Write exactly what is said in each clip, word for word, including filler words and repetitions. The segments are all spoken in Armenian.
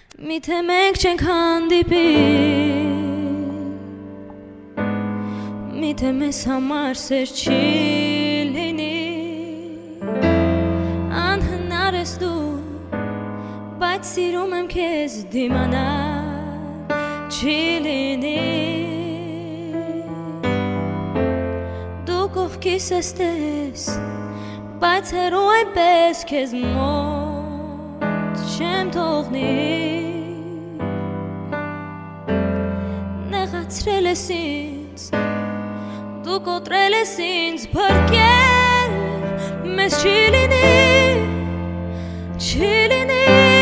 Միթե մենք չենք հանդիպի, միթե մեզ համար սեր չի լինի, անհնար ես դու, բայց սիրում եմ քեզ դիմանալ չի լինի, դու կողքիս ես տես, բայց հեռու այնպես քեզ մոտ չեմ թողնի, նեղացրել ես ինձ, դու կոտրել ես ինձ, փրկել մեզ չի լինի, չի լինի,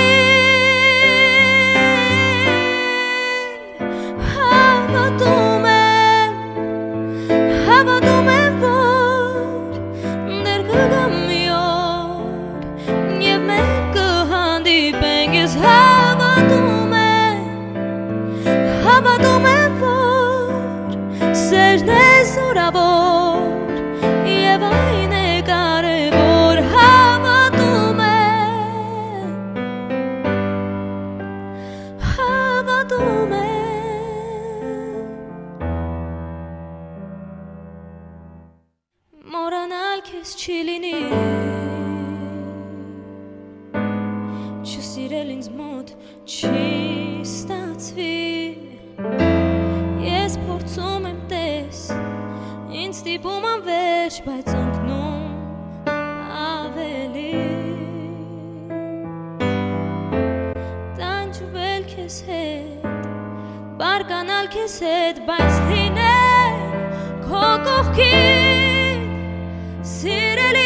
հավատում եմ, հավատում եմ, որ դեռ կգամ մի օր և մենք կհանդիպենք, ես հավատում եմ, հավատում եմ, որ սերն է զորավոր և այն է կարևոր, հավատում եմ, հավատում եմ, մոռանալ քեզ չի լինի, չսիրել ինձ մոտ չի ստացվի, ես փորձում եմ տես, ինձ ստիպում անվերջ, բայց ընկնում ավելի, տանջվել քեզ հետ, բարկանալ քեզ հետ, բայց լինել քո կողքին, սիրելի